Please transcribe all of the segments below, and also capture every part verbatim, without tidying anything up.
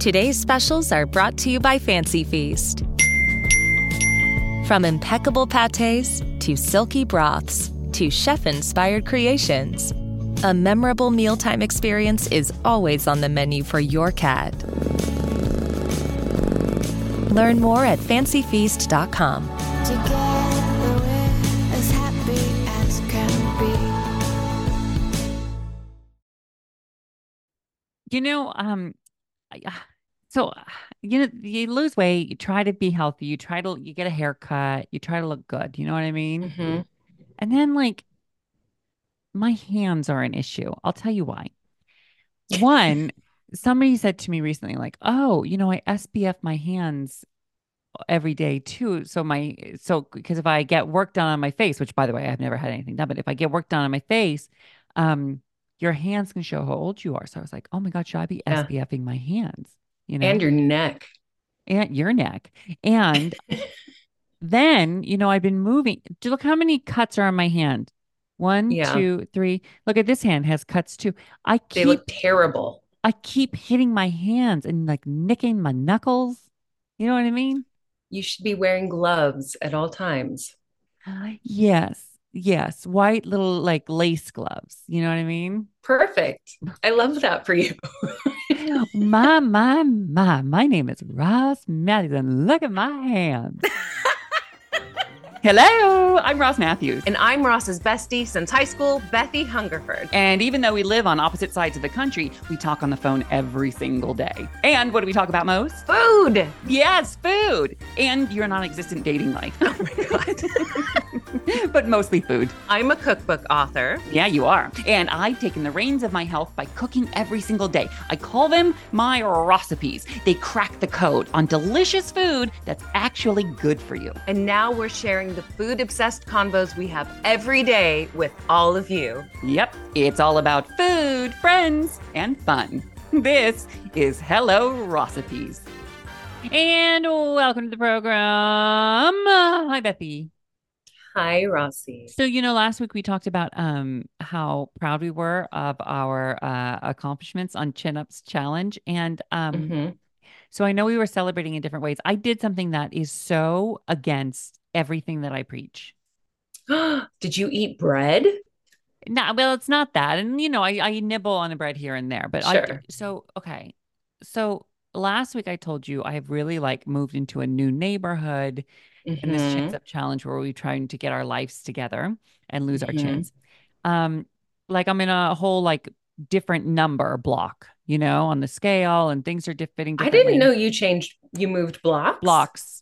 Today's specials are brought to you by Fancy Feast. From impeccable pâtés to silky broths to chef-inspired creations, a memorable mealtime experience is always on the menu for your cat. Learn more at fancy feast dot com. Together we're as happy as can be. You know, um, I- uh, so uh, you know, you lose weight, you try to be healthy, you try to, you get a haircut, you try to look good. You know what I mean? Mhm. And then, like, my hands are an issue. I'll tell you why. One, somebody said to me recently, like, "Oh, you know, I S P F my hands every day too. So my, so because if I get work done on my face, which by the way, I've never had anything done, but if I get work done on my face, um, your hands can show how old you are." So I was like, "Oh my God, should I be Yeah. SPFing my hands?" You know, And your neck. and your neck. And then, you know, I've been moving. Do look how many cuts are on my hand. One, Yeah. two, three. Look at this hand has cuts too. I They keep look terrible. I keep hitting my hands and like nicking my knuckles. You know what I mean? You should be wearing gloves at all times. Yes. Yes. White little like lace gloves. You know what I mean? Perfect. I love that for you. My, my, my, my name is Ross Matthews and look at my hands. Hello, I'm Ross Matthews. And I'm Ross's bestie since high school, Bethy Hungerford. And even though we live on opposite sides of the country, we talk on the phone every single day. And what do we talk about most? Food! Yes, food. And your non-existent dating life. Oh my God. But mostly food. I'm a cookbook author. Yeah, you are. And I've taken the reins of my health by cooking every single day. I call them my recipes. They crack the code on delicious food that's actually good for you. And now we're sharing the food-obsessed convos we have every day with all of you. Yep, it's all about food, friends, and fun. This is Hello Recipes. And welcome to the program. Hi, Bethy. Hi, Rossi. So, you know, last week we talked about um how proud we were of our uh, accomplishments on Chin Up's challenge. And um, Mhm. so I know we were celebrating in different ways. I did something that is so against everything that I preach. Did you eat bread? No, well, it's not that. And, you know, I, I nibble on the bread here and there. But I, Sure. so, okay. So last week I told you I have really like moved into a new neighborhood in this Chins Mhm. Up challenge where we're trying to get our lives together and lose our Mhm. chins. Um, like I'm in a whole like different number block, you know, on the scale, and things are diff- fitting I differently. didn't know you changed, you moved blocks. Blocks.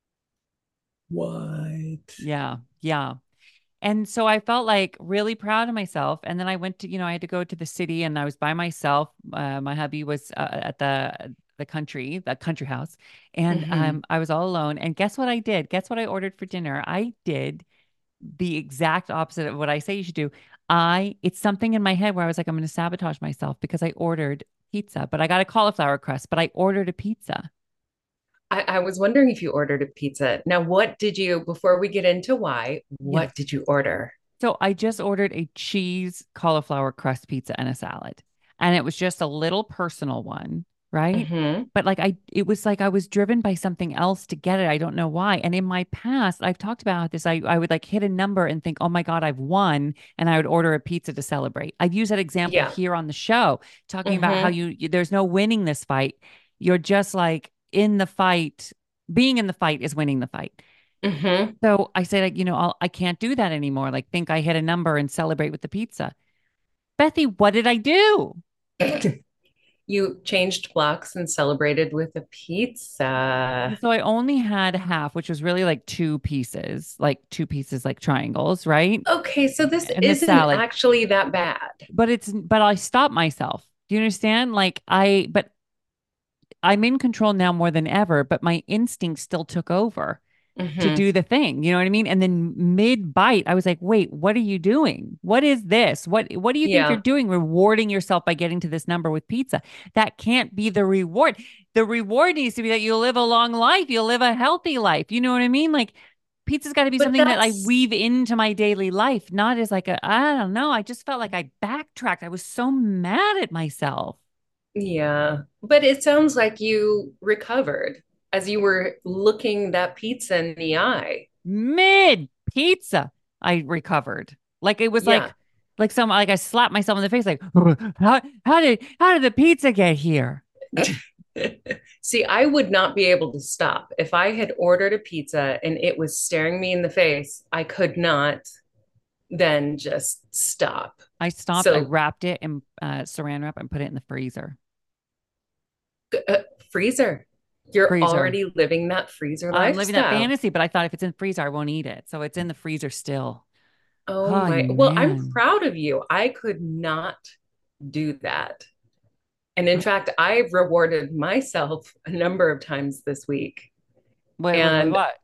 What? Yeah. Yeah. And so I felt like really proud of myself. And then I went to, you know, I had to go to the city and I was by myself. Uh, my hubby was uh, at the the country, the country house. And Mhm. um, I was all alone. And guess what I did? Guess what I ordered for dinner? I did the exact opposite of what I say you should do. I, it's something in my head where I was like, I'm going to sabotage myself because I ordered pizza, but I got a cauliflower crust, but I ordered a pizza. I, I was wondering if you ordered a pizza. Now, what did you, before we get into why, what Yeah. did you order? So I just ordered a cheese cauliflower crust pizza and a salad. And it was just a little personal one, right? Mhm. But like I it was like I was driven by something else to get it. I don't know why. And in my past, I've talked about this. I, I would like hit a number and think, oh my God, I've won. And I would order a pizza to celebrate. I've used that example Yeah. here on the show, talking about how Mhm. you, you there's no winning this fight. You're just like in the fight. Being in the fight is winning the fight. Mhm. So I said, like, you know, I'll, I can't do that anymore. Like, think I hit a number and celebrate with the pizza. Bethy, what did I do? You changed blocks and celebrated with a pizza. So I only had half, which was really like two pieces, like two pieces, like triangles, right? Okay, so this And the isn't salad. actually that bad. But it's, but I stopped myself. Do you understand? Like I, but I'm in control now more than ever, but my instinct still took over to Mhm. do the thing. You know what I mean? And then mid bite, I was like, wait, what are you doing? What is this? What what do you think you're Yeah. doing? Rewarding yourself by getting to this number with pizza. That can't be the reward. The reward needs to be that you'll live a long life. You'll live a healthy life. You know what I mean? Like pizza's got to be But something that I that's weave into my daily life, not as like a, I don't know. I just felt like I backtracked. I was so mad at myself. Yeah. But it sounds like you recovered as you were looking that pizza in the eye. Mid pizza, I recovered. Like it was Yeah. like like some like I slapped myself in the face like how how did how did the pizza get here? See, I would not be able to stop. If I had ordered a pizza and it was staring me in the face, I could not then just stop. I stopped, I So, wrapped it in uh, saran wrap and put it in the freezer. uh, freezer. You're Freezer. already living that freezer I'm living that lifestyle. fantasy, but I thought if it's in the freezer, I won't eat it. So it's in the freezer still. Oh Oh my, well, I'm man. proud of you. I could not do that. And in fact, I rewarded myself a number of times this week. Wait, wait, wait, And what?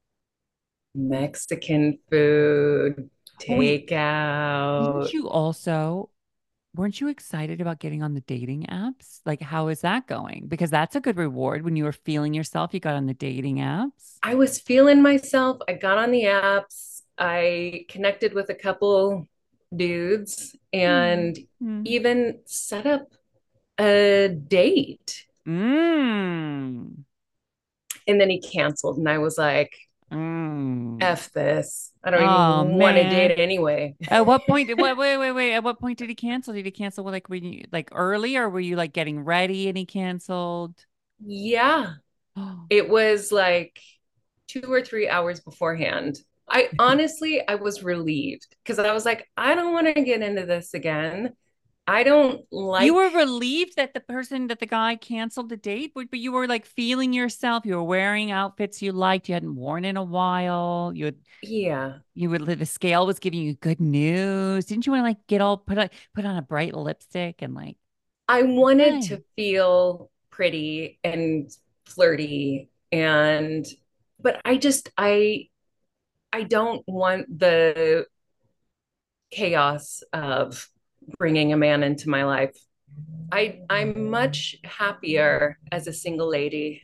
Mexican food, Oh, wait, takeout. didn't you also, weren't you excited about getting on the dating apps? Like, how is that going? Because that's a good reward when you were feeling yourself, you got on the dating apps. I was feeling myself. I got on the apps. I connected with a couple dudes and Mm. even set up a date. Mm. And then he canceled. And I was like, Mm. F this. I don't even Oh want to man. date anyway. At what point did wait, wait, wait, wait. At what point did he cancel? Did he cancel like were you like early or were you like getting ready and he canceled? Yeah, Oh, it was like two or three hours beforehand. I honestly, I was relieved because I was like, I don't want to get into this again. I don't you like, were relieved that the person that the guy canceled the date, but but you were like feeling yourself. You were wearing outfits you liked, you hadn't worn in a while. You had, yeah, you would the scale was giving you good news. Didn't you want to like get all put on put on a bright lipstick and like I wanted hi? to feel pretty and flirty and, but I just, I, I don't want the chaos of bringing a man into my life. I, I'm much happier as a single lady.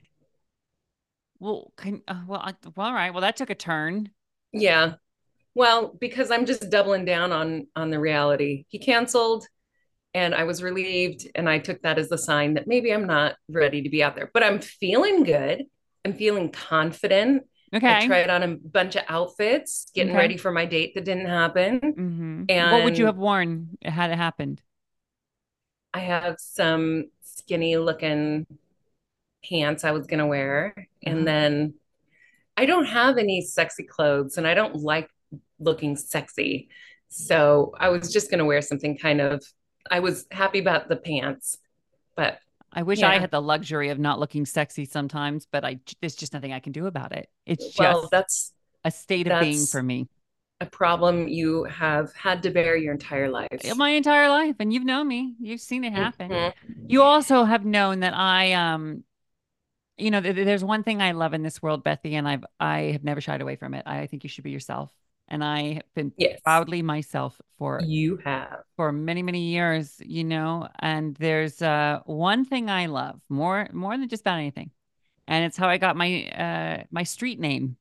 Well, can, uh, well, I, well, all right. Well, that took a turn. Yeah. Well, because I'm just doubling down on on the reality. He canceled and I was relieved and I took that as a sign that maybe I'm not ready to be out there. But I'm feeling good. I'm feeling confident. I Okay. tried on a bunch of outfits, getting Okay. ready for my date that didn't happen. Hmm. What would you And have worn had it happened? I have some skinny looking pants I was going to wear. And Uh-huh. then I don't have any sexy clothes and I don't like looking sexy. So I was just going to wear something kind of, I was happy about the pants, but I wish I yeah, had the luxury of not looking sexy sometimes, but I there's just nothing I can do about it. It's well, just that's, a state of being that's for me a problem you have had to bear your entire life. my entire life. And you've known me. You've seen it happen. Mhm. You also have known that I um you know, th- there's one thing I love in this world, Bethy, and I've I have never shied away from it. I think you should be yourself. And I have been Yes, proudly myself for you have. for many, many years, you know, and there's uh one thing I love more more than just about anything. And it's how I got my uh my street name,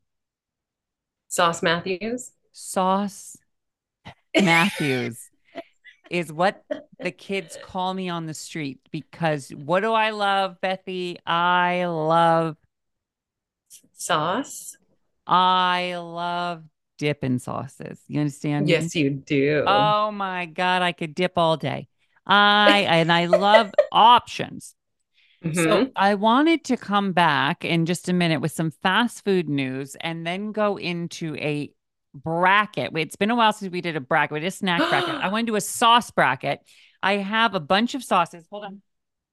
Sauce Matthews. Sauce Matthews, is what the kids call me on the street because what do I love, Bethy? I love Sauce. I love dipping sauces. You understand me? Yes, you do. Oh my God, I could dip all day. I and I love options. So Hmm. I wanted to come back in just a minute with some fast food news and then go into a bracket. It's been a while since we did a bracket. We did a snack bracket. I want to do a sauce bracket. I have a bunch of sauces. Hold on.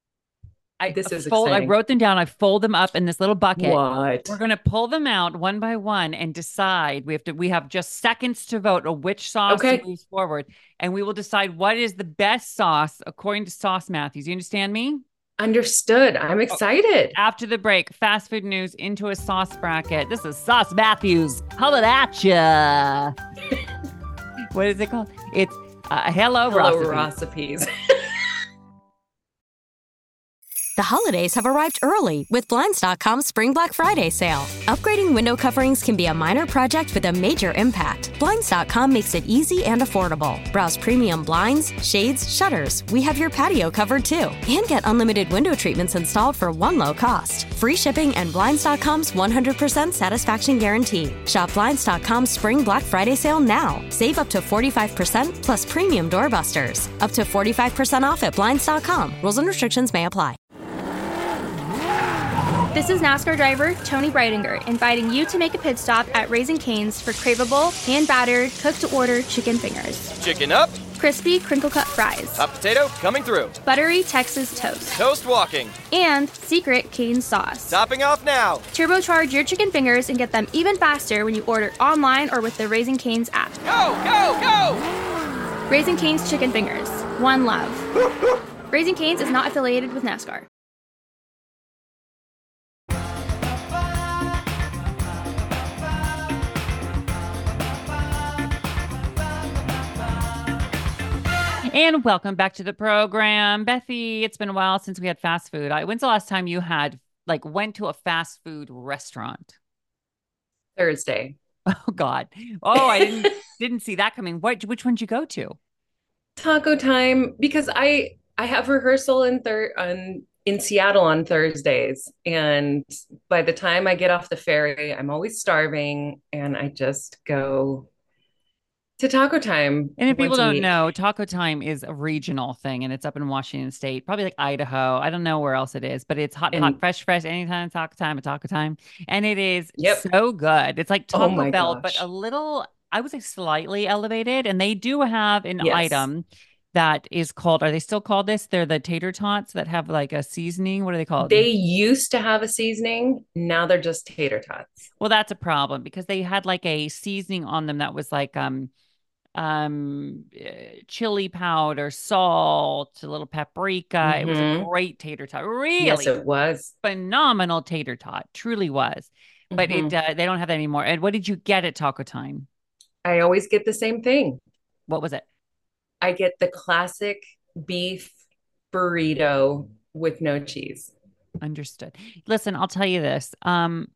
I This is fold, I exciting. wrote them down. I fold them up in this little bucket. What? We're going to pull them out one by one and decide. We have to, we have just seconds to vote on which sauce to Okay, move forward. And we will decide what is the best sauce according to Sauce Matthews. You understand me? understood. I'm Oh, excited. after the break, fast food news into a sauce bracket. This is Sauce Matthews. Holla at ya. What is it called? It's uh, Hello, Hello, Recipe. recipes. The holidays have arrived early with Blinds dot com's Spring Black Friday sale. Upgrading window coverings can be a minor project with a major impact. Blinds dot com makes it easy and affordable. Browse premium blinds, shades, shutters. We have your patio covered too. And get unlimited window treatments installed for one low cost. Free shipping and Blinds dot com's one hundred percent satisfaction guarantee. Shop Blinds dot com's Spring Black Friday sale now. Save up to forty-five percent plus premium doorbusters. Up to forty-five percent off at Blinds dot com. Rules and restrictions may apply. This is NASCAR driver Tony Breidinger inviting you to make a pit stop at Raising Cane's for craveable, hand-battered, cooked-to-order chicken fingers. Chicken up. Crispy, crinkle-cut fries. Hot potato coming through. Buttery Texas toast. Toast walking. And secret Cane's sauce. Topping off now. Turbocharge your chicken fingers and get them even faster when you order online or with the Raising Cane's app. Go, go, go! Raising Cane's chicken fingers. One love. Raising Cane's is not affiliated with NASCAR. And welcome back to the program. Bethy, it's been a while since we had fast food. I, when's the last time you had, like, went to a fast food restaurant? Thursday. Oh, God. Oh, I didn't didn't see that coming. What, which one did you go to? Taco Time, because I I have rehearsal in thir- on in Seattle on Thursdays. And by the time I get off the ferry, I'm always starving and I just go to Taco Time. And if people once a don't week. know, Taco Time is a regional thing and it's up in Washington State, probably like Idaho. I don't know where else it is, but it's hot, And- hot, fresh, fresh, anytime Taco Time at Taco Time. And it is Yep. so good. It's like Oh Taco my Bell, gosh. but a little, I would say slightly elevated. And they do have an Yes. item that is called, are they still called this? They're the tater tots that have like a seasoning. What are they called? They used to have a seasoning. Now they're just tater tots. Well, that's a problem because they had like a seasoning on them that was like um um uh, chili powder, salt, a little paprika. It was a Mhm. great tater tot. Really Yes, it was. phenomenal tater tot. Truly was. But Mhm. it uh, they don't have that anymore. And what did you get at Taco Time? I always get the same thing. What was it? I get the classic beef burrito with no cheese. Understood. Listen, I'll tell you this. Um,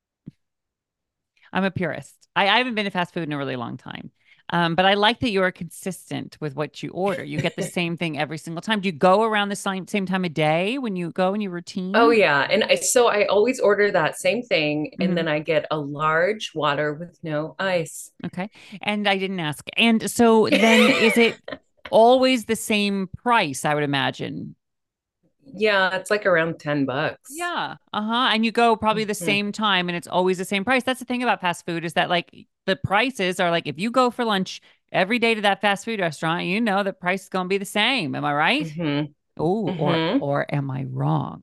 I'm a purist. I, I haven't been to fast food in a really long time. Um, but I like that you are consistent with what you order. You get the same thing every single time. Do you go around the same same time of day when you go in your routine? Oh yeah, and I, so I always order that same thing, and Mhm. then I get a large water with no ice. Okay. And I didn't ask. And so then is it always the same price, I would imagine? Yeah, it's like around ten bucks. Yeah. Uh-huh. And you go probably the Mhm. same time and it's always the same price. That's the thing about fast food is that like the prices are like if you go for lunch every day to that fast food restaurant, you know the price is going to be the same. Am I right? Mhm. Oh, Mhm. or or am I wrong?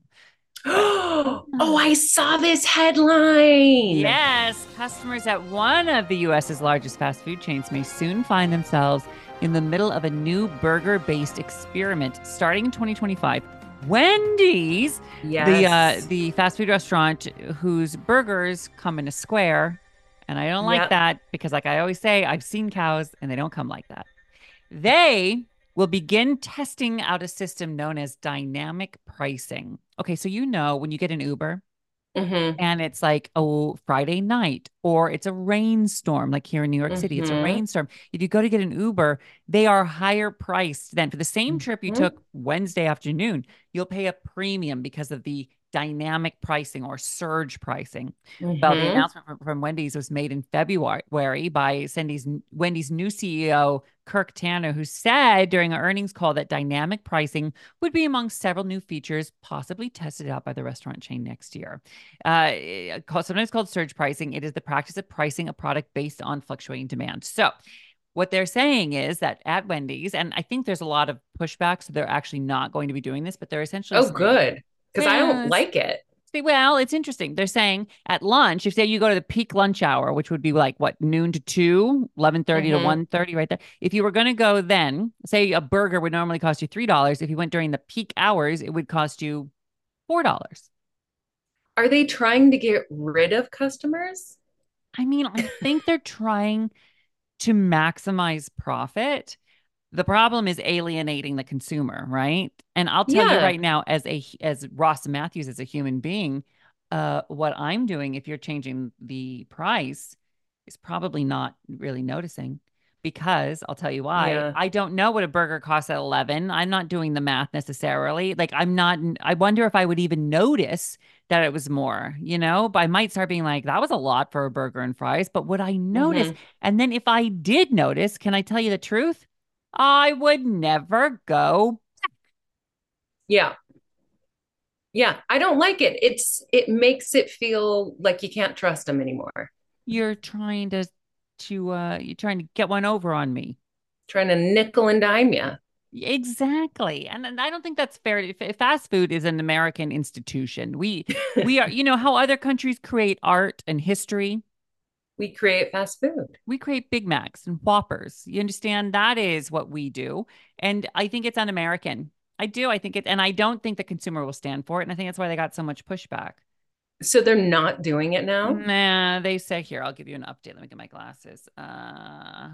Oh, I saw this headline. Yes, customers at one of the U S's largest fast food chains may soon find themselves in the middle of a new burger-based experiment starting in twenty twenty-five. Wendy's, Yes. the uh, the fast food restaurant whose burgers come in a square, and I don't like Yep. that because, like I always say, I've seen cows and they don't come like that. They will begin testing out a system known as dynamic pricing. Okay, so you know when you get an Uber Mhm. and it's like oh Friday night or it's a rainstorm like here in New York City, it's a Mhm. rainstorm. If you go to get an Uber, they are higher priced than for the same trip you Mhm. took Wednesday afternoon. You'll pay a premium because of the dynamic pricing or surge pricing. Well, the Mhm. announcement from, from Wendy's was made in February by Cindy's, Wendy's new C E O, Kirk Tanner, who said during an earnings call that dynamic pricing would be among several new features possibly tested out by the restaurant chain next year. Uh, it- called- sometimes called surge pricing. It is the practice of pricing a product based on fluctuating demand. So what they're saying is that at Wendy's, and I think there's a lot of pushback, so they're actually not going to be doing this, but they're essentially Oh, saying- good. Because I don't Yes. like it. See, well, it's interesting. They're saying at lunch, if say you go to the peak lunch hour, which would be like what, noon to two, eleven thirty to Mhm. one thirty, right there. If you were going to go then, say a burger would normally cost you three dollars. If you went during the peak hours, it would cost you four dollars. Are they trying to get rid of customers? I mean, I think they're trying to maximize profit. The problem is alienating the consumer, right? And I'll tell you Yeah. right now, as a as Ross Matthews, as a human being, uh, what I'm doing, if you're changing the price, is probably not really noticing because I'll tell you why. Yeah. I don't know what a burger costs at eleven. I'm not doing the math necessarily. Like I'm not, I wonder if I would even notice that it was more, you know, but I might start being like, that was a lot for a burger and fries, but would I notice? Mhm. And then if I did notice, can I tell you the truth? I would never go. Yeah. Yeah. I don't like it. It's it makes it feel like you can't trust them anymore. You're trying to to uh you're trying to get one over on me. Trying to nickel and dime you. Exactly. And, and I don't think that's fair. F- Fast food is an American institution. We we are, you know, how other countries create art and history. We create fast food. We create Big Macs and Whoppers. You understand? That is what we do. And I think it's un-American. I do. I think it, and I don't think the consumer will stand for it. And I think that's why they got so much pushback. So they're not doing it now? Nah, they say here, I'll give you an update. Let me get my glasses. Uh,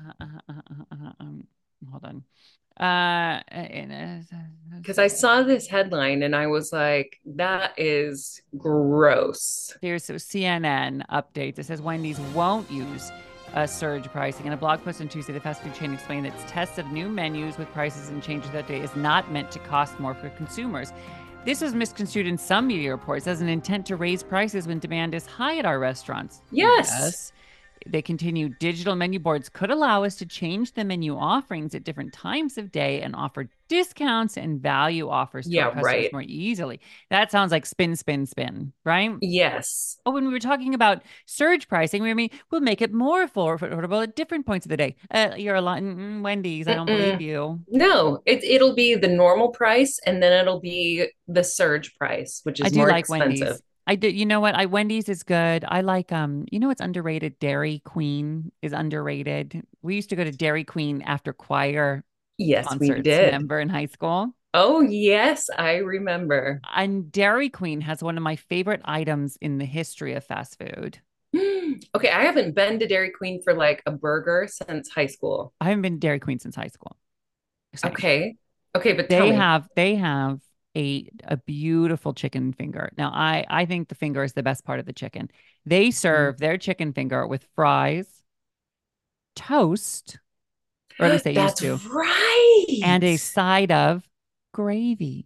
um, hold on. Uh, Because I saw this headline and I was like, that is gross. Here's so C N N updates. It says Wendy's won't use uh, surge pricing. In a blog post on Tuesday, the fast food chain explained that its tests of new menus with prices and changes that day is not meant to cost more for consumers. This was misconstrued in some media reports as an intent to raise prices when demand is high at our restaurants. Yes. Yes. They continue, digital menu boards could allow us to change the menu offerings at different times of day and offer discounts and value offers to Yeah, our customers right. more easily. That sounds like spin, spin, spin, right? Yes. Oh, when we were talking about surge pricing, we mean we'll make it more affordable at different points of the day. Uh, you're a lot, mm, Wendy's. I don't Mm-mm. believe you. No, it, it'll be the normal price and then it'll be the surge price, which is I do more like expensive. Wendy's. I do. You know what? I Wendy's is good. I like um. You know what's underrated? Dairy Queen is underrated. We used to go to Dairy Queen after choir Yes, we concerts. did. Remember in high school? Oh, yes, I remember. And Dairy Queen has one of my favorite items in the history of fast food. Okay, I haven't been to Dairy Queen for like a burger since high school. I haven't been to Dairy Queen since high school. Same. Okay. Okay, but tell They me. have they have a a beautiful chicken finger. Now I I think the finger is the best part of the chicken. They serve their chicken finger with fries, toast, or at least they used That's to, right. and a side of gravy.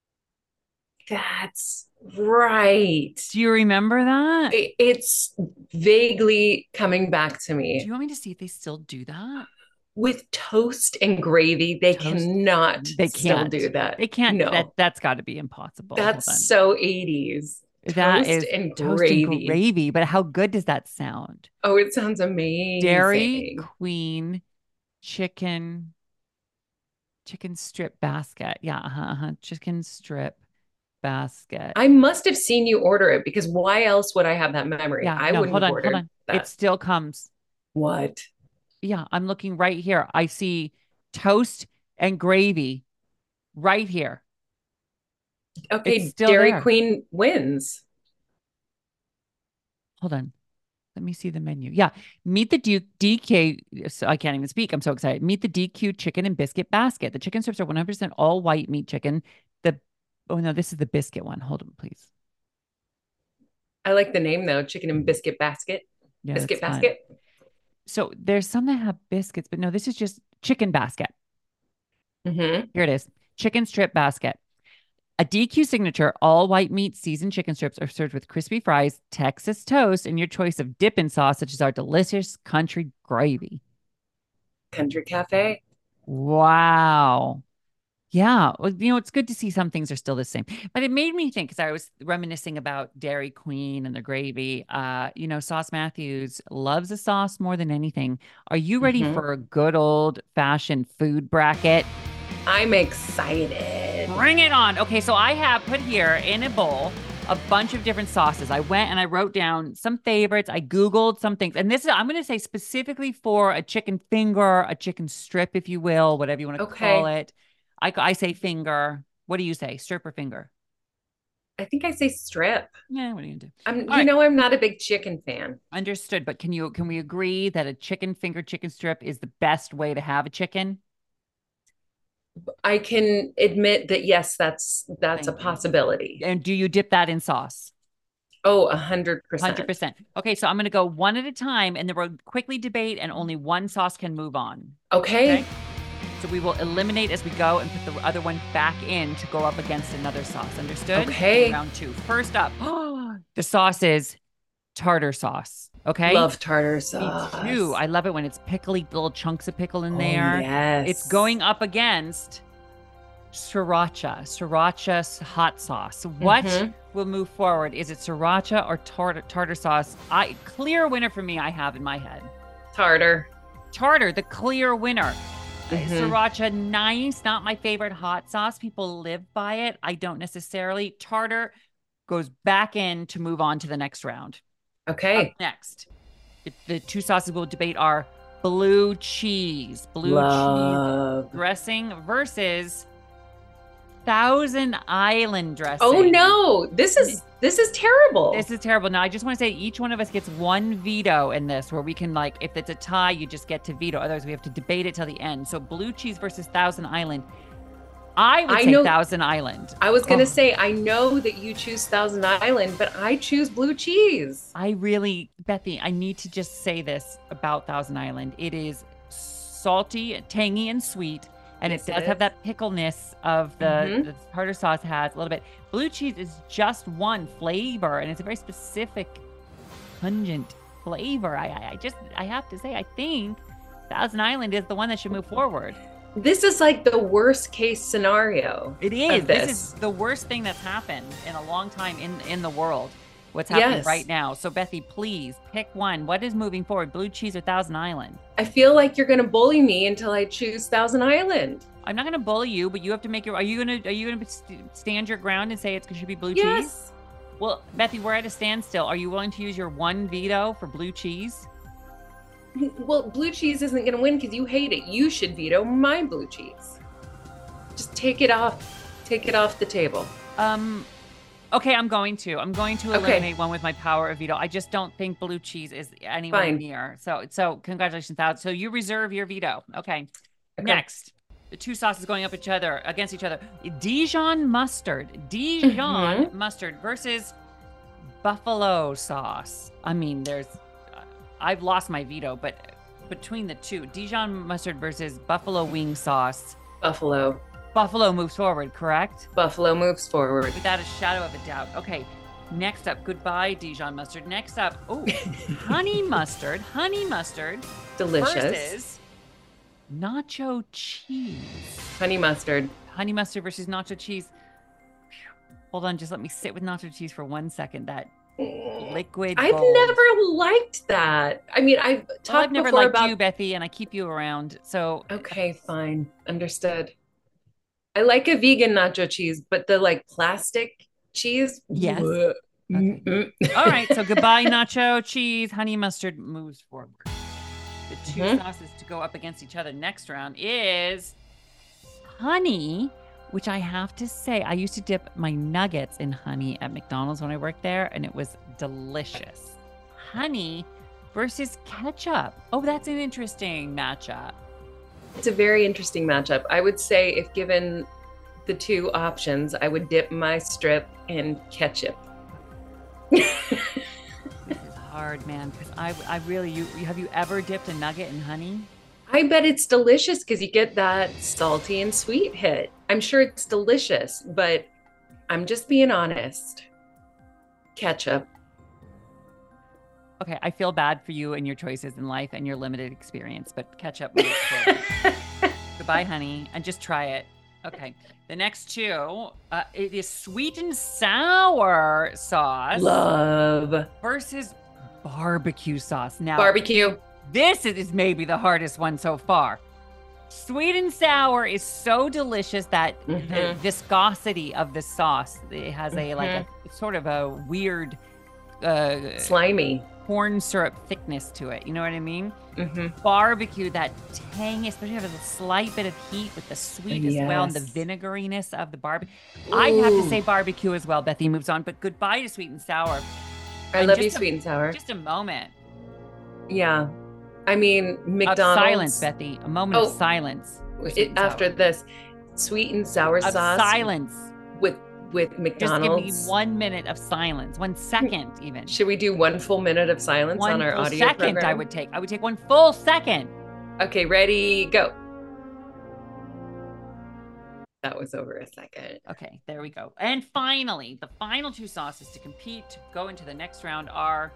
That's right. Do you remember that? It- It's vaguely coming back to Do me. you want me to see if they still do that? With toast and gravy, they Toast- cannot They still can't do that. They can't. No, That that's got to be impossible. Hold on. that's so eighties. That Toast is and toast and gravy. gravy. But how good does that sound? Oh, it sounds amazing. Dairy Queen chicken chicken strip basket. Yeah, uh-huh, uh-huh. Chicken strip basket. I must have seen you order it because why else would I have that memory? yeah, I no, wouldn't hold have on, hold ordered on. that. It still comes. What? Yeah, I'm looking right here. I see toast and gravy right here. Okay, It's still Dairy there. Queen wins. Hold on. Let me see the menu. Yeah. Meet the D- DQ. So I can't even speak. I'm so excited. Meet the D Q chicken and biscuit basket. The chicken strips are one hundred percent all white meat chicken. The Oh no, this is the biscuit one. Hold on, please. I like the name though, chicken and biscuit basket. Yeah, Biscuit that's fine. basket. So there's some that have biscuits, but no, this is just chicken basket. Mm-hmm. Here it is. Chicken strip basket. A D Q signature, all white meat seasoned chicken strips are served with crispy fries, Texas toast, and your choice of dipping sauce, such as our delicious country gravy. Country Cafe. Wow. Yeah. Well, you know, it's good to see some things are still the same. But it made me think, because I was reminiscing about Dairy Queen and the gravy. Uh, you know, Sauce Matthews loves a sauce more than anything. Are you ready Mhm. for a good old fashioned food bracket? I'm excited. Bring it on. Okay, so I have put here in a bowl a bunch of different sauces. I went and I wrote down some favorites. I Googled some things. And this is, I'm going to say specifically for a chicken finger, a chicken strip, if you will, whatever you want to Okay. call it. I, I say finger. What do you say? Strip or finger? I think I say strip. Yeah, what are you going to do? I'm, All you right. know, I'm not a big chicken fan. Understood. But can you, can we agree that a chicken finger chicken strip is the best way to have a chicken? I can admit that yes, that's that's Thank a you. possibility. And do you dip that in sauce? Oh, a hundred percent. Hundred percent. Okay, so I'm going to go one at a time, and then we'll quickly debate, and only one sauce can move on. Okay. Okay. So we will eliminate as we go and put the other one back in to go up against another sauce. Understood? Okay. Round two. First up, the sauce is tartar sauce. Okay. Love tartar sauce. Me too. I love it when it's pickly, little chunks of pickle in Oh, there. yes. It's going up against sriracha, sriracha hot sauce. What Mhm. will move forward? Is it sriracha or tartar tartar sauce? I clear winner for me. I have in my head Tartar. tartar, the clear winner. Uh, Mhm. Sriracha, nice. Not my favorite hot sauce. People live by it. I don't necessarily. Tartar goes back in to move on to the next round. Okay. Up next, the, the two sauces we'll debate are blue cheese, blue Love. cheese dressing versus Thousand Island dressing. Oh no, this is this is terrible. This is terrible. Now, I just want to say each one of us gets one veto in this, where we can, like, if it's a tie, you just get to veto. Otherwise, we have to debate it till the end. So blue cheese versus Thousand Island. I would I say know- Thousand Island. I was gonna Oh. say I know that you choose Thousand Island, but I choose blue cheese. I really, Bethy, I need to just say this about Thousand Island. It is salty, tangy, and sweet. And Yes, it it does have is. that pickleness of the, Mhm. the tartar sauce has a little bit. Blue cheese is just one flavor, and it's a very specific, pungent flavor. I, I, I just, I have to say, I think Thousand Island is the one that should move forward. This is like the worst case scenario. It is. Of This. this. is the worst thing that's happened in a long time in, in the world. What's happening Yes. right now. So, Bethy, please pick one. What is moving forward, blue cheese or Thousand Island? I feel like you're gonna bully me until I choose Thousand Island. I'm not going to bully you, but you have to make your. Are you going to? Are you going to st- stand your ground and say it should be blue cheese? Yes. Well, Bethy, we're at a standstill. Are you willing to use your one veto for blue cheese? Well, blue cheese isn't gonna win because you hate it. You should veto my blue cheese. Just take it off. Take it off the table. Um. Okay, I'm going to. I'm going to Okay. eliminate one with my power of veto. I just don't think blue cheese is anywhere Fine. near. So, so congratulations, Thad. So you reserve your veto. Okay. Okay. Next, the two sauces going up each other against each other. Dijon mustard. Dijon Mhm. mustard versus buffalo sauce. I mean, there's. I've lost my veto, but between the two, Dijon mustard versus buffalo wing sauce. Buffalo. Buffalo moves forward, correct? Buffalo moves forward. Without a shadow of a doubt. Okay. Next up, goodbye, Dijon mustard. Next up, oh, honey mustard. Honey mustard Delicious. versus nacho cheese. Honey mustard. Honey mustard versus nacho cheese. Phew. Hold on, just let me sit with nacho cheese for one second. That liquid. I've gold. never liked that. I mean, I've talked Well, I've never before liked about. you, Bethy, and I keep you around. So Okay, fine. Understood. I like a vegan nacho cheese, but the like plastic cheese. Yes. bleh. Okay. Mm-mm. all right, so goodbye, nacho cheese. Honey mustard moves forward. The two Mhm. sauces to go up against each other next round is honey, which I have to say, I used to dip my nuggets in honey at McDonald's when I worked there, and it was delicious. Honey versus ketchup. Oh, that's an interesting matchup. It's a very interesting matchup. I would say if given the two options, I would dip my strip in ketchup. This is hard, man, because I, I really, you have you ever dipped a nugget in honey? I bet it's delicious because you get that salty and sweet hit. I'm sure it's delicious, but I'm just being honest. Ketchup. Okay, I feel bad for you and your choices in life and your limited experience, but ketchup moves forward. Goodbye, honey, and just try it. Okay, the next two, uh, it is sweet and sour sauce Love. versus barbecue sauce. Now, Barbecue. this is maybe the hardest one so far. Sweet and sour is so delicious that the Mhm. viscosity of the sauce, it has a like a sort of a weird uh, Slimy. corn syrup thickness to it. You know what I mean? hmm Barbecue, that tang, especially if there's a slight bit of heat with the sweet as well and the Yes. vinegariness of the barbecue. I'd have to Ooh. say barbecue as well. Bethy moves on, but goodbye to sweet and sour. I And love just you, a- sweet and sour. Just a moment Yeah. I mean, of McDonald's. silence, Bethy. A moment Oh, of silence. for sweet It, and sour. after this. sweet and sour of sauce silence. with with Just McDonald's. give me one minute of silence, one second even. Should we do one full minute of silence One on our full audio second program? I would take. I would take one full second. Okay, ready, go. That was over a second. Okay, there we go. And finally, the final two sauces to compete to go into the next round are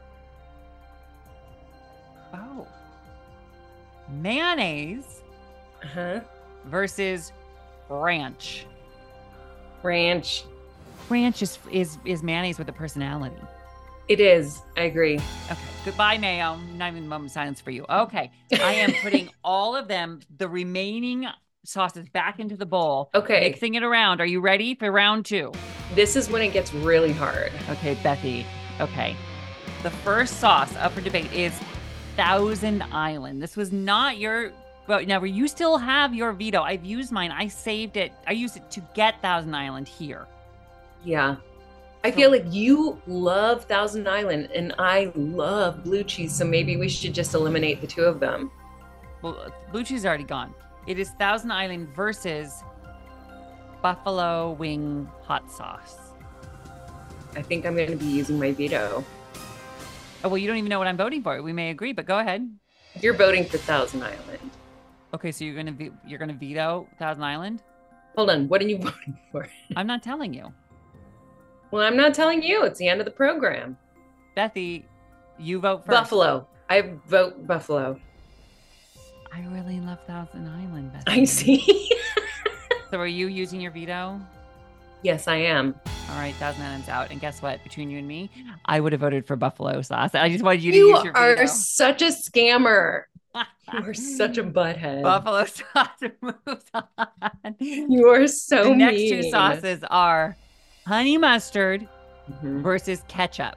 oh mayonnaise Uh-huh. versus ranch. Ranch. Ranch is is is mayonnaise with a personality. It is. I agree. Okay. Goodbye, mayo. Not even a moment of silence for you. Okay. I am putting all of them, the remaining sauces, back into the bowl. Okay. Mixing it around. Are you ready for round two? This is when it gets really hard. Okay, Bethy. Okay. The first sauce up for debate is Thousand Island. This was not your, but now you still have your veto. I've used mine. I saved it. I used it to get Thousand Island here. Yeah. I feel like you love Thousand Island and I love blue cheese. So maybe we should just eliminate the two of them. Well, blue cheese is already gone. It is Thousand Island versus buffalo wing hot sauce. I think I'm going to be using my veto. Oh, well, you don't even know what I'm voting for. We may agree, but go ahead. You're voting for Thousand Island. Okay, so you're gonna ve- you're gonna veto Thousand Island? Hold on. What are you voting for? I'm not telling you, Well, I'm not telling you. It's the end of the program. Bethy. You vote first. Buffalo. I vote Buffalo. I really love Thousand Island, Bethy. I see. So are you using your veto? Yes, I am. All right, Thousand Island's out. And guess what? Between you and me, I would have voted for buffalo sauce. I just wanted you to You use your veto. are such a scammer. You are such a butthead. Buffalo sauce moves on. You are so The next mean. two sauces are honey mustard Mhm. versus ketchup.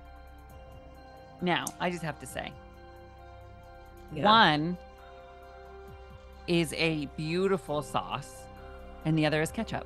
Now, I just have to say, Yeah. one is a beautiful sauce, and the other is ketchup.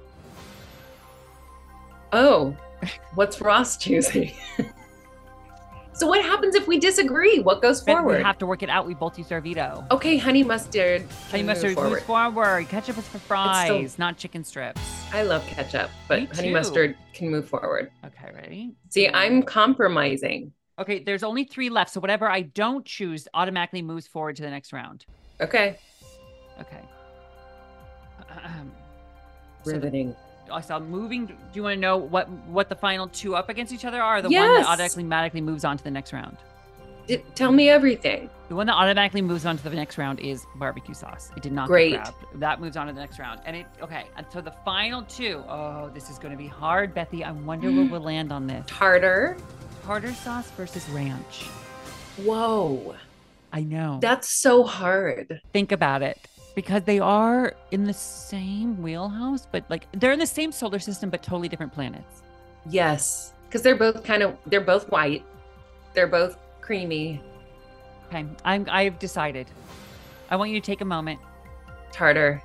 Oh, what's Ross choosing? So what happens if we disagree? What goes But forward? we have to work it out. We both use our veto. Okay, honey mustard. Honey can mustard move moves forward. Ketchup is for fries, not chicken strips. I love ketchup, but Me honey too. mustard can move forward. Okay, ready? See, I'm compromising. Okay, there's only three left, so whatever I don't choose automatically moves forward to the next round. Okay. Okay. Ahem. So the- Riveting. I saw moving. Do you want to know what what the final two up against each other are? Or the one Yes. that automatically automatically moves on to the next round. D- tell me everything. The one that automatically moves on to the next round is barbecue sauce. It did not Great. get grabbed. That moves on to the next round. And it okay. And so the final two. Oh, this is going to be hard, Bethy. I wonder where we'll land on this. Tartar. Tartar sauce versus ranch. Whoa. I know. That's so hard. Think about it. Because they are in the same wheelhouse, but like they're in the same solar system, but totally different planets. Yes. Because they're both kind of, they're both white. They're both creamy. Okay, I'm. I've decided. I want you to take a moment. Tartar.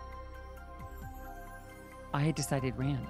I had decided ranch.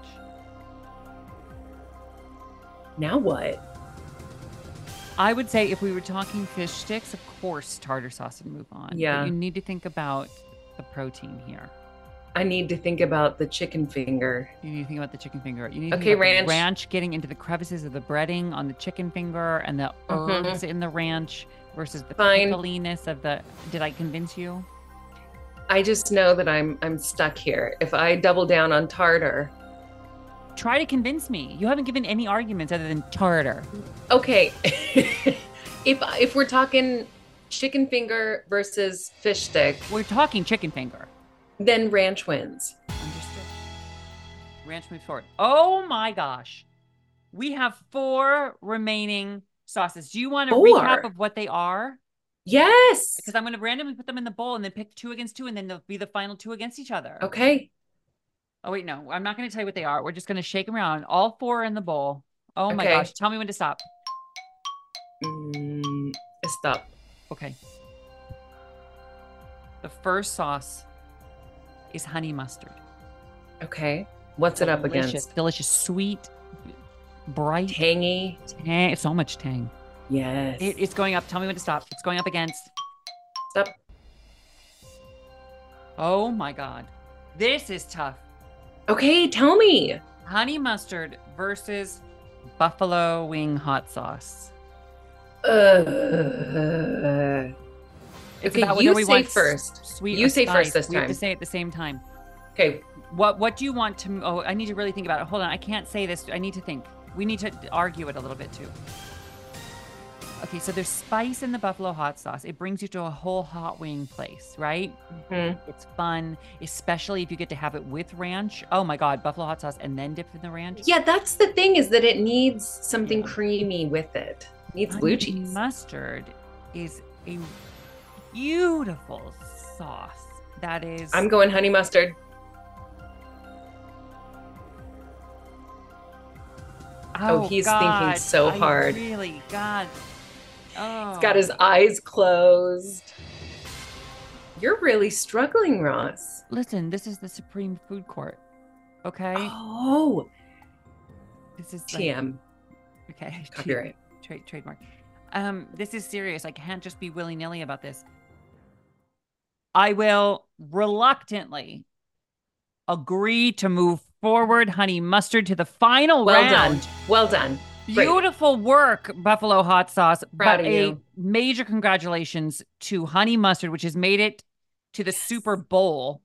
Now what? I would say if we were talking fish sticks, of course, tartar sauce would move on. But Yeah. you need to think about the protein here. I need to think about the chicken finger. You need to think about the chicken finger. You need to Okay, think about ranch. the ranch getting into the crevices of the breading on the chicken finger and the Mhm. herbs in the ranch versus the Fine. pickliness of the. Did I convince you? I just know that I'm I'm stuck here. If I double down on tartar. Try to convince me. You haven't given any arguments other than tartar. Okay. if if we're talking chicken finger versus fish stick, We're talking chicken finger. then ranch wins. Understood. Ranch moves forward. Oh my gosh. We have four remaining sauces. Do you want a Four? recap of what they are? Yes. Because I'm going to randomly put them in the bowl and then pick two against two, and then they'll be the final two against each other. Okay. Oh, wait, no. I'm not going to tell you what they are. We're just going to shake them around. All four are in the bowl. Oh my Okay. gosh. Tell me when to stop. Mm, stop. Okay. The first sauce is honey mustard. Okay. What's it up Delicious, against? delicious, sweet, bright, Tangy. tang. So much tang. Yes. It, it's going up. Tell me when to stop. It's going up against. Stop. Oh my God. This is tough. Okay, tell me. Honey mustard versus buffalo wing hot sauce. Uh, It's okay, about whether you we say want s- first. Sweet You or say first spice. this We have to time. say it at the same time. Okay, What What do you want to? Oh, I need to really think about it. Hold on, I can't say this. I need to think. We need to argue it a little bit too. Okay, so there's spice in the buffalo hot sauce. It brings you to a whole hot wing place, right? Mhm. It's fun, especially if you get to have it with ranch. Oh my God, buffalo hot sauce and then dip in the ranch. yeah, that's the thing is that it needs something Yeah. creamy with it. It needs blue Honey cheese. mustard is a beautiful sauce. That is. I'm going honey mustard. Oh, he's thinking God, so I hard. Really, God. Oh. He's got his eyes closed. You're really struggling, Ross. Listen, this is the Supreme Food Court. Okay. Oh, This is like- T M. okay. Copyright. Trade trademark. Um, this is serious. I can't just be willy nilly about this. I will reluctantly agree to move forward honey mustard to the final Well round. done. Well done. Great. Beautiful work, Buffalo Hot Sauce. Proud but of a you. major congratulations to Honey Mustard, which has made it to the Super Bowl.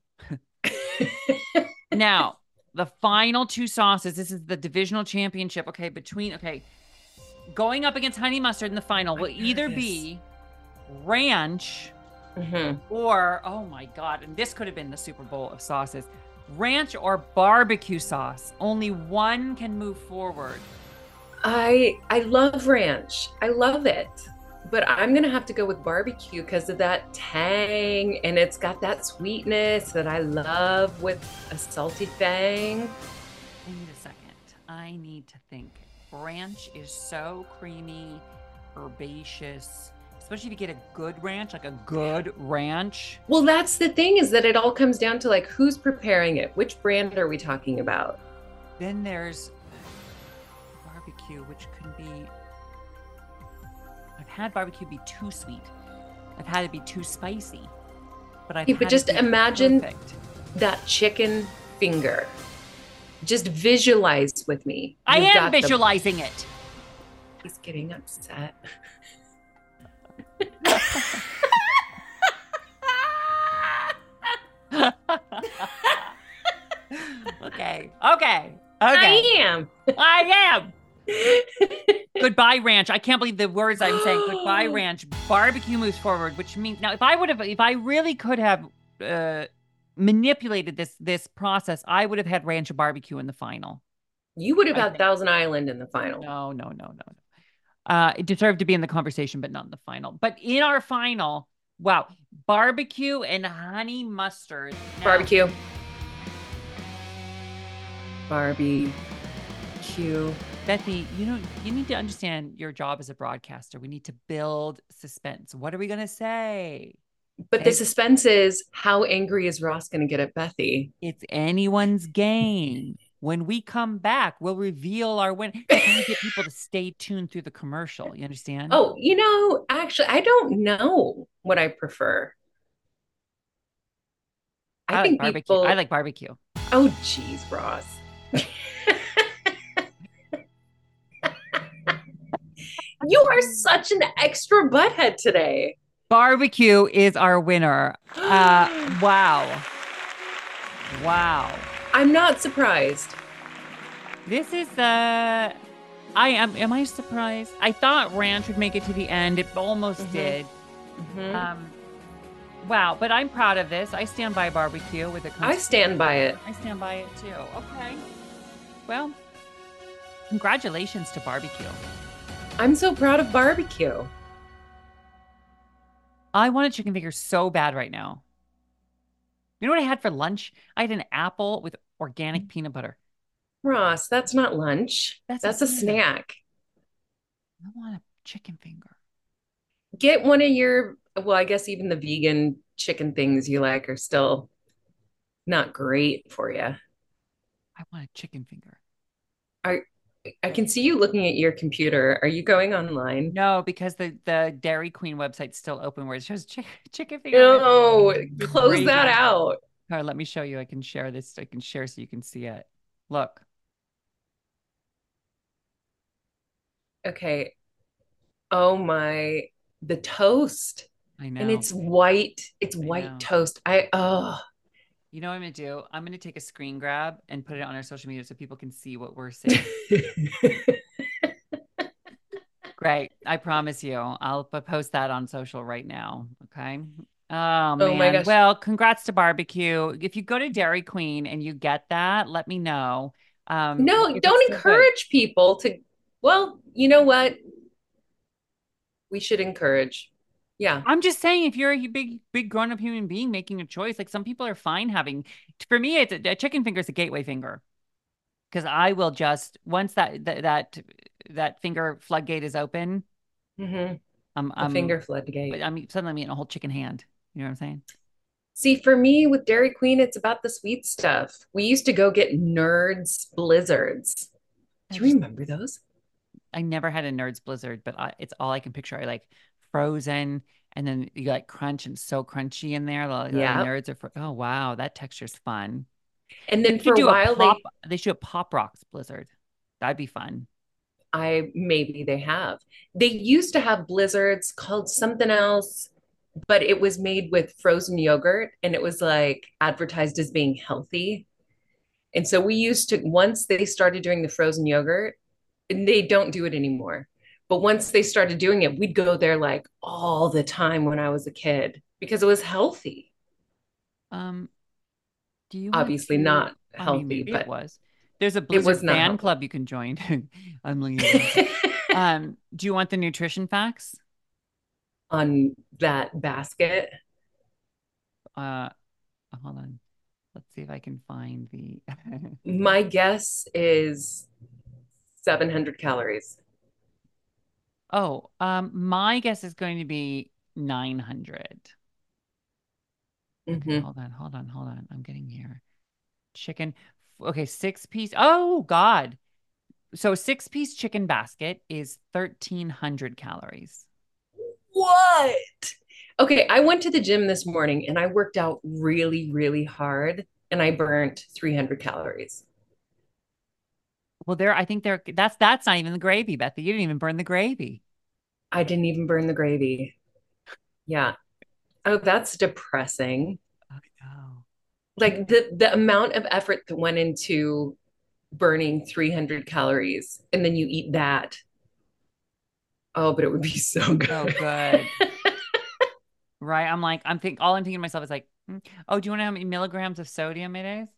Now, the final two sauces. This is the divisional championship. Okay, between okay, going up against Honey Mustard in the final will either be ranch Mhm. or oh my God, and this could have been the Super Bowl of sauces. Ranch or barbecue sauce. Only one can move forward. I I love ranch. I love it. But I'm going to have to go with barbecue because of that tang and it's got that sweetness that I love with a salty thing. I need a second. I need to think. Ranch is so creamy, herbaceous, especially if you get a good ranch, like a good ranch. Well, that's the thing is that it all comes down to like who's preparing it. Which brand are we talking about? Then there's barbecue, which can be. I've had barbecue be too sweet. I've had it be too spicy. But I've Yeah, but had just it be imagine- perfect. That chicken finger. Just visualize with me. I You've am got the- visualizing it. He's getting upset. Okay. Okay. Okay. I am. I am. Goodbye ranch. I can't believe the words I'm saying. Goodbye ranch. Barbecue moves forward, which means now if I would have, if I really could have uh, manipulated this this process, I would have had ranch or barbecue in the final. You would have I had think- Thousand Island in the final. No, no, no, no, no. Uh, it deserved to be in the conversation, but not in the final. But in our final, wow, barbecue and honey mustard. Now- Barbecue. Barbie. Q. Bethany, you know, you need to understand your job as a broadcaster. We need to build suspense. What are we going to say? But Okay. the suspense is how angry is Ross going to get at Bethy? It's anyone's game. When we come back, we'll reveal our win. We're trying to get people to stay tuned through the commercial. You understand? Oh, you know, actually, I don't know what I prefer. I, I, think like barbecue. people. I like barbecue. Oh, geez, Ross. You are such an extra butthead today. Barbecue is our winner. Uh, wow. Wow. I'm not surprised. This is uh I am am I surprised? I thought ranch would make it to the end. It almost Mhm. did. Mhm. Um wow, but I'm proud of this. I stand by barbecue with it I comes stand by it. I stand by it too. Okay. Well, congratulations to barbecue. I'm so proud of barbecue. I want a chicken finger so bad right now. You know what I had for lunch? I had an apple with organic peanut butter. Ross, that's not lunch. That's That's, a a snack. snack. I want a chicken finger. Get one of your, well, I guess even the vegan chicken things you like are still not great for you. I want a chicken finger. I can see you looking at your computer. Are you going online? No, because the, the Dairy Queen website's still open where it shows chick- chicken finger. No, with close gravy. that out. All right, let me show you. I can share this. I can share so you can see it. Look. Okay. Oh my, the toast. I know. And it's white. It's I white know. toast. I oh. You know what I'm gonna do? I'm gonna take a screen grab and put it on our social media so people can see what we're seeing. Great. I promise you. I'll p- post that on social right now. Okay. Oh Oh my man. gosh. Well, congrats to barbecue. If you go to Dairy Queen and you get that, let me know. Um, No, if don't it's still good. encourage people to, well, you know what? We should encourage. Yeah. I'm just saying, if you're a big, big grown-up human being making a choice, like some people are fine having. For me, it's a, a chicken finger is a gateway finger because I will just once that that that, that finger floodgate is open, Mm-hmm. I'm The I'm finger floodgate. I'm suddenly I'm eating a whole chicken hand. You know what I'm saying? See, for me with Dairy Queen, it's about the sweet stuff. We used to go get Nerds Blizzards. Do you remember those? I never had a Nerds Blizzard, but I, it's all I can picture. I like frozen, and then you like crunch and so crunchy in there. The, the Yep. Nerds are. Fr- oh wow, that texture's fun. And then They for should a do while, pop, they, they should do a Pop Rocks Blizzard. That'd be fun. I maybe they have. They used to have blizzards called something else, but it was made with frozen yogurt and it was like advertised as being healthy. And so we used to, once they started doing the frozen yogurt, and they don't do it anymore. But once they started doing it, we'd go there like all the time when I was a kid because it was healthy. Um, do you want Obviously to- not I mean, healthy, maybe but it was. There's a it Blizzard was not fan healthy. club you can join. I'm looking at it. Um, do you want the nutrition facts? On that basket. Uh, hold on. Let's see if I can find the. My guess is seven hundred calories. Oh, um, my guess is going to be nine hundred. Okay, Mhm. hold on, hold on, hold on. I'm getting here. Chicken. Okay, six piece. Oh God. So six piece chicken basket is thirteen hundred calories. What? Okay, I went to the gym this morning and I worked out really, really hard and I burnt three hundred calories. Well, there, I think there. That's that's not even the gravy, Bethy. You didn't even burn the gravy. I didn't even burn the gravy. Yeah. Oh, that's depressing. I know. Like the the amount of effort that went into burning three hundred calories and then you eat that. Oh, but it would be so good. So good. Right? I'm like, I'm think all I'm thinking to myself is like, hmm, oh, do you want to know how many milligrams of sodium it is?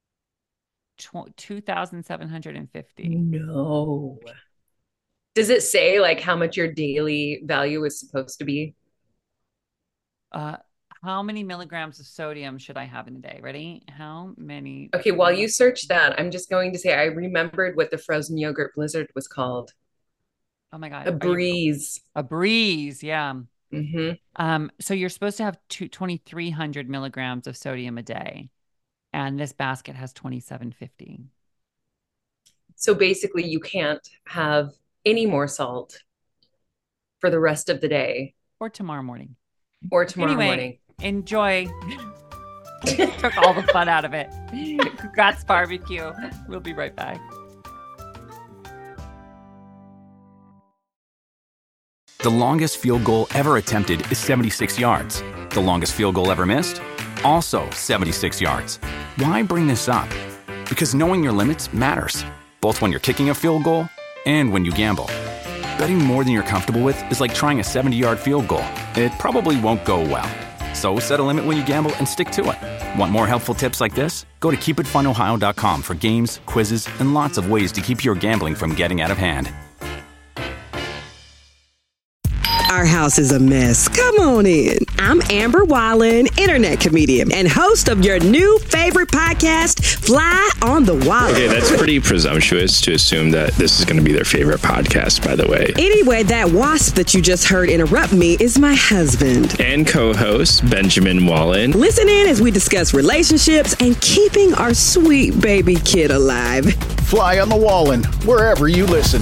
two thousand seven hundred fifty. No. Does it say like how much your daily value is supposed to be? Uh, how many milligrams of sodium should I have in a day? Ready? How many? Okay, while you search that, I'm just going to say I remembered what the frozen yogurt blizzard was called. Oh my God. A Are you- breeze. A breeze. Yeah. hmm Um, so you're supposed to have two, twenty-three hundred milligrams of sodium a day. And this basket has twenty-seven fifty. So basically, you can't have any more salt for the rest of the day Or tomorrow morning. or tomorrow Anyway, morning. enjoy. Took all the fun out of it. Congrats, barbecue. We'll be right back. The longest field goal ever attempted is seventy-six yards. The longest field goal ever missed? Also seventy-six yards. Why bring this up? Because knowing your limits matters, both when you're kicking a field goal and when you gamble. Betting more than you're comfortable with is like trying a seventy-yard field goal. It probably won't go well. So set a limit when you gamble and stick to it. Want more helpful tips like this? Go to keep it fun ohio dot com for games, quizzes, and lots of ways to keep your gambling from getting out of hand. Our house is a mess. Come on in. I'm Amber Wallen, internet comedian and host of your new favorite podcast, Fly on the Wall. Okay, that's pretty presumptuous to assume that this is going to be their favorite podcast, by the way. Anyway, that wasp that you just heard interrupt me is my husband. And co-host, Benjamin Wallen. Listen in as we discuss relationships and keeping our sweet baby kid alive. Fly on the Wallen, wherever you listen.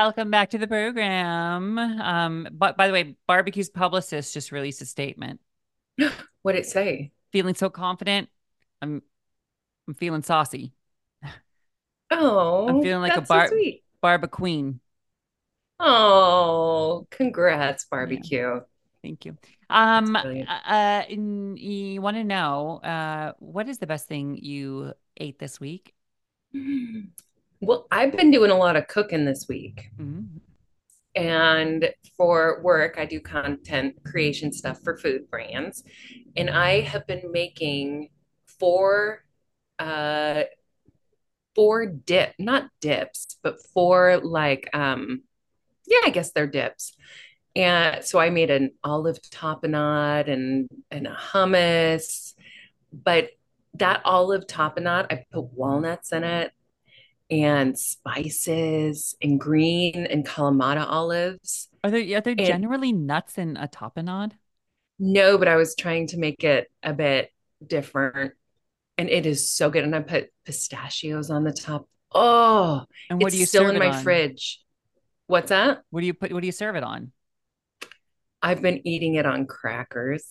Welcome back to the program. Um, but by the way, Barbecue's publicist just released a statement. What'd it say? Feeling so confident. I'm I'm feeling saucy. Oh, I'm feeling like a that's so bar sweet. barba queen. Oh, congrats, barbecue. Thank you. Um, That's brilliant. uh, n- you want to know uh, what is the best thing you ate this week? Well, I've been doing a lot of cooking this week. Mm. And for work, I do content creation stuff for food brands. And I have been making four uh four dip, not dips, but four like um yeah, I guess they're dips. And so I made an olive tapenade and and a hummus, but that olive tapenade, I put walnuts in it and spices and green and Kalamata olives. Are there are there And generally nuts in a tapenade? no, but I was trying to make it a bit different, and it is so good. And I put pistachios on the top. Oh, And what it's do you still serve in it my on? fridge. What's that? What do you put? What do you serve it on? I've been eating it on crackers.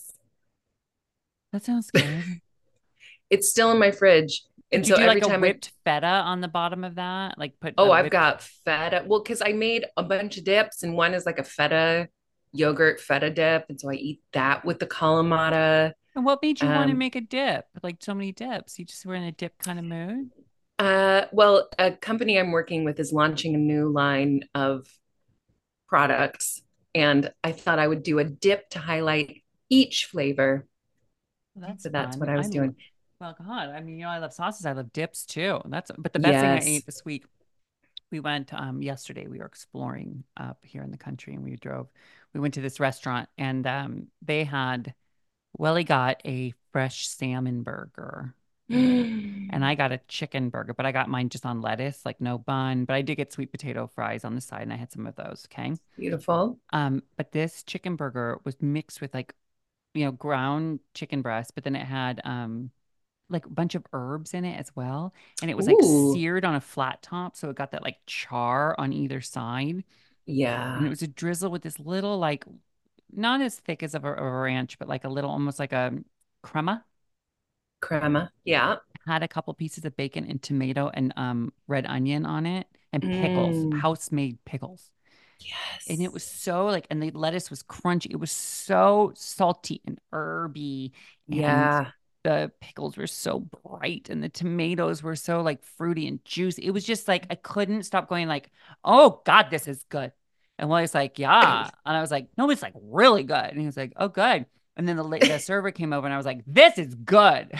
That sounds good. It's still in my fridge. And Did you so do every like a time whipped feta on the bottom of that? Like put I, oh, a I've whipped- got feta. Well, because I made a bunch of dips, and one is like a feta yogurt feta dip. And so I eat that with the Kalamata. And what made you want to Um, make a dip? Like so many dips. You just were in a dip kind of mood? Uh, well, a company I'm working with is launching a new line of products, and I thought I would do a dip to highlight each flavor. Well, that's So that's fun. what I was lo- doing. Well, God, I mean, you know, I love sauces. I love dips too. That's but the best thing I Yes. ate this week. We went um yesterday. We were exploring up here in the country, and we drove. We went to this restaurant, and um they had Welly got a fresh salmon burger. And I got a chicken burger, but I got mine just on lettuce, like no bun. But I did get sweet potato fries on the side, and I had some of those. Okay. Beautiful. Um, but this chicken burger was mixed with like, you know, ground chicken breast, but then it had um like a bunch of herbs in it as well. And it was like Ooh. seared on a flat top. So it got that like char on either side. And it Yeah. was a drizzle with this little like not as thick as of a, of a ranch, but like a little almost like a crema. Crema. Yeah. Had a couple pieces of bacon and tomato and um red onion on it and pickles, Mm. house-made pickles. Yes. And it was so like, and the lettuce was crunchy. It was so salty and herby. And Yeah. the pickles were so bright and the tomatoes were so like fruity and juicy. It was just like, I couldn't stop going like, oh God, this is good. And Wally's like, yeah. And I was like, no, it's like really good. And he was like, oh, good. And then the, la- the server came over and I was like, this is good.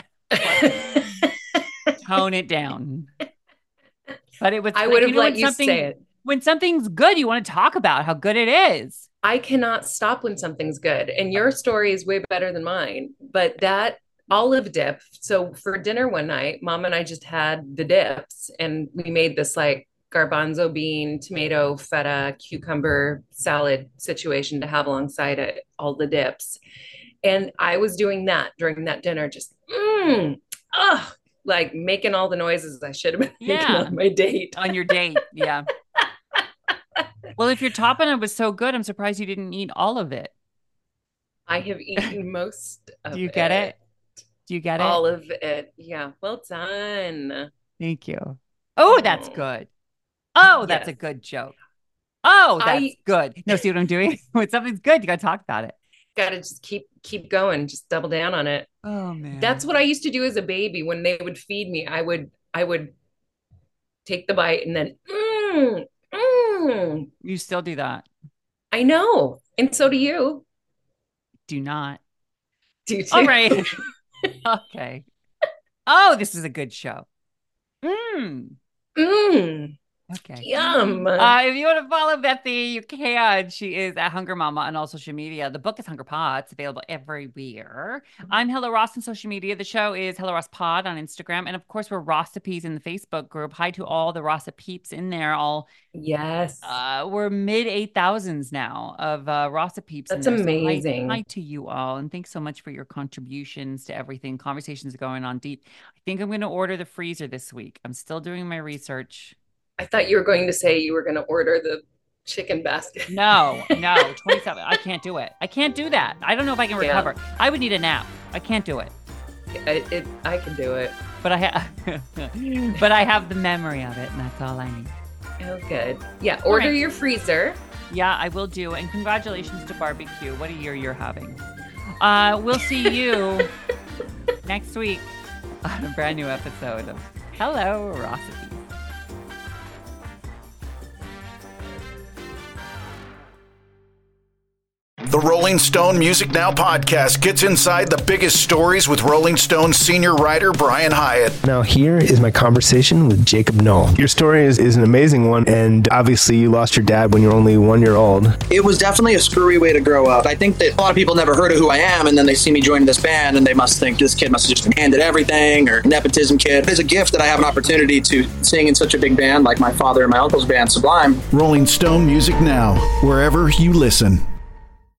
Tone it down. But it was, I like, would have you know, let when you something- say it. When something's good, you want to talk about how good it is. I cannot stop when something's good. And your story is way better than mine. But that olive dip. So for dinner one night, mom and I just had the dips, and we made this like garbanzo bean, tomato, feta, cucumber salad situation to have alongside it, all the dips. And I was doing that during that dinner, just mm, ugh, like making all the noises I should have been making Yeah. on my date. On your date. Yeah. Well, if your tapenade was so good, I'm surprised you didn't eat all of it. I have eaten most of Do you get it? Do you get it? All of it. Yeah. Well done. Thank you. Oh, that's good. Oh, that's a Yes. good joke. Oh, that's I- good. No, see what I'm doing? When something's good, you got to talk about it. Gotta just keep keep going, just double down on it. Oh, man. That's what I used to do as a baby. When they would feed me, I would I would take the bite and then mm, mm. You still do that. I know. And so do you. Do not. Do you too? All right. Okay. Oh, this is a good show. Mm. Mm. Okay. Yum. Uh, if you want to follow Bethy, you can. She is at Hunger Mama on all social media. The book is Hunger Pod. It's available everywhere. I'm Hello Ross on social media. The show is Hello Ross Pod on Instagram. And of course, we're Rossipes in the Facebook group. Hi to all the Rossipeeps in there. All Yes. uh, we're mid eight thousands now of uh, Rossipeeps. in That's there. So hi- amazing. hi to you all. And thanks so much for your contributions to everything. Conversations going on deep. I think I'm going to order the freezer this week. I'm still doing my research. I thought you were going to say you were going to order the chicken basket. No, no, twenty-seven. I can't do it. I can't do that. I don't know if I can Yeah. recover. I would need a nap. I can't do it. It, it, I can do it. But I have, but I have the memory of it, and that's all I need. Oh, good. Yeah, order right. your freezer. Yeah, I will do. And congratulations to Barbecue. What a year you're having. Uh, we'll see you next week on a brand new episode of Hello, Rossity. The Rolling Stone Music Now podcast gets inside the biggest stories with Rolling Stone senior writer Brian Hyatt. Now here is my conversation with Jacob Knoll. Your story is, is an amazing one, and obviously you lost your dad when you were only one year old. It was definitely a screwy way to grow up. I think that a lot of people never heard of who I am, and then they see me joining this band, and they must think this kid must have just been handed everything, or nepotism kid. It's a gift that I have an opportunity to sing in such a big band like my father and my uncle's band, Sublime. Rolling Stone Music Now, wherever you listen.